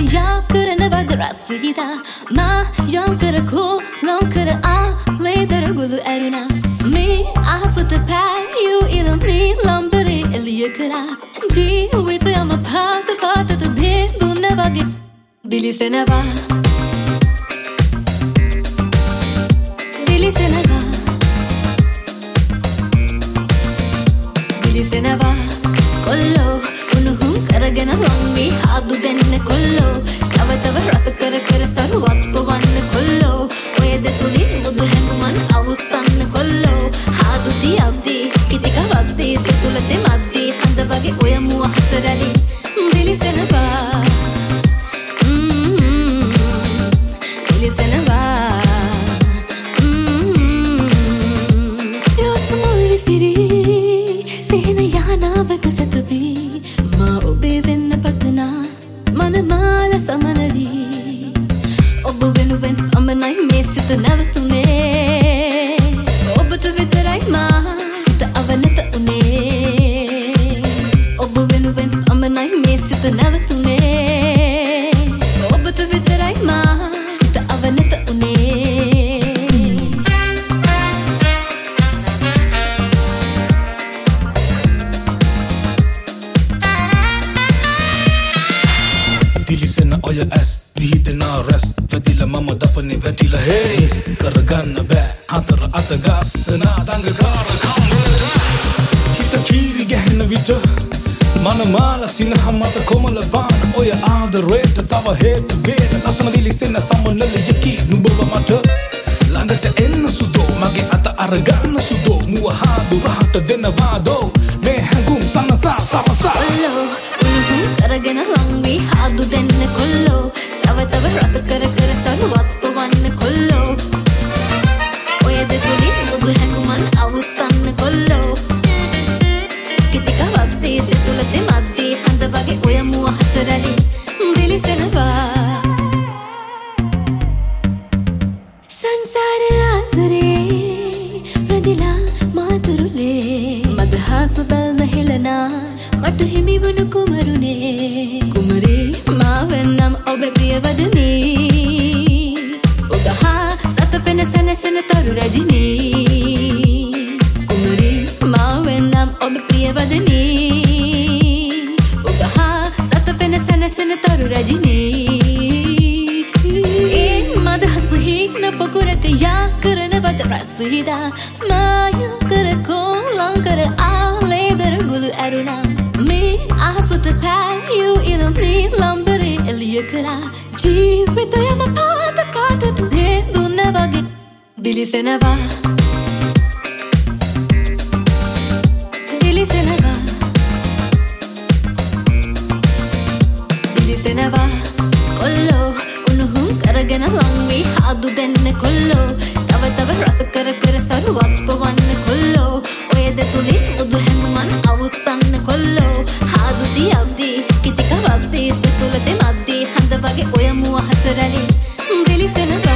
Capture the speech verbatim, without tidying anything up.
යා කරනවද රස් විහිදා මා යම් කර කෝලම් කර ආලේ දරගුළු ඇරුණා මේ අහසට පෑයූ ඉරම් නීලම්බරේ එළිය කළා ජීවිතයම පාට පාටට දේ දුන්න වගේ දිලිසෙනවා දිලිසෙනවා දිලිසෙනවා කොල්ලෝ උණුහුම් කරගෙන ලංවී හාදු දෙන්න කොල්ලෝ තව තව රස කර කර සරුවක් පවන්න කොල්ලෝ ඔය දෙතුලින් බුදු හැඟුමන් අවුස්සන්න කොල්ලෝ හාදු තියද්දී කිතික වද්දී දෙතුල දෙමද්දී හඳ වගේ ඔය මුව හසරලි දිලිසෙනවා දිලිසෙනවා රෝස් මුල් විසිරි සේන යහනාවක සතවී මා ඔබේ වෙන්න පතනා මනමාල සමනදී ඔබ වෙනුවෙන් පමණයි මේ සිත නැවතුනේ ඔබට විතරයි මා සිත අවනත උනේ ඔබ වෙනුවෙන් පමණයි මේ සිත නැවතුනේ ඔබට විතරයි මා සිත අවනත උනේ දිලිසෙන ඔය ඇස් විහිදෙන රැස් වැදිලා මම දපනේ වැටිලා හේස් කරගන්න බෑ හතර අත ගස්සන දඟකාර කම්බල හිත කීරි ගැහෙන විට මනමාල සිනහ මත කොමල බාන ඔය ආදරේට තව හේතු ගෙන ලස්සන දිලිසෙන සමනල යකි නුඹව මට ළඟට එන්න සුදෝ මගේ අත අරගන්න සුදෝ මුව හාදු රහට දෙනවාදෝ මේ හැඟුම් සනසා සපසා කොල්ලෝ උණුහුම් කරගෙන ලංවී හාදු දෙන්න කොල්ලෝ තව තව රස කර කර සරුවක් පවන්න කොල්ලෝ ඔය දෙතුලින් බුදු හැඟුමන් අවුස්සන්න කොල්ලෝ කිතික වද්දී දෙතුල දෙමද්දී හඳ වගේ ඔය මුව හසරලි දිලිසෙනවා සංසාර ආදරේ රදිලා මාතුරුලේ මදහස බල්ම හෙලනා මට හිමි වුණු කුමරුනේ කුමරී මා වෙන්නම් ඔබ ප්‍රියවදනී ඔබ හා සතපෙන සැනසෙන තරු රජිනී කුමරී මා වෙන්නම් ඔබ ප්‍රියවදනී ඔබ හා සතපෙන සැනසෙන තරු රජිනී ඒ මදහසු හික්න පොකුරක යා කරනවද රස් විහිදා මා යම් කර කෝලම් කර ආලේ දරගුළු ඇරුණා මේ අහසට පෑයූ ඉරම් නීලම්බරේ එළිය කළා ජීවිතයම පාට පාටට දේ දුන්න වගේ දිලිසෙනවා දිලිසෙනවා දිලිසෙනවා කොල්ලෝ උණුහුම් කරගෙන ලංවී හාදු දෙන්න කොල්ලෝ තව තව රස කර කර සරුවක් පවන්න කොල්ලෝ ඔය දෙතුලින් බුදු හැඟුමන් අවුස්සන්න කොල්ලෝ හාදු තියද්දී කිතික වද්දී දෙතුල දෙමද්දී හඳ වගේ ඔය මුව හසරලි දිලිසෙනවා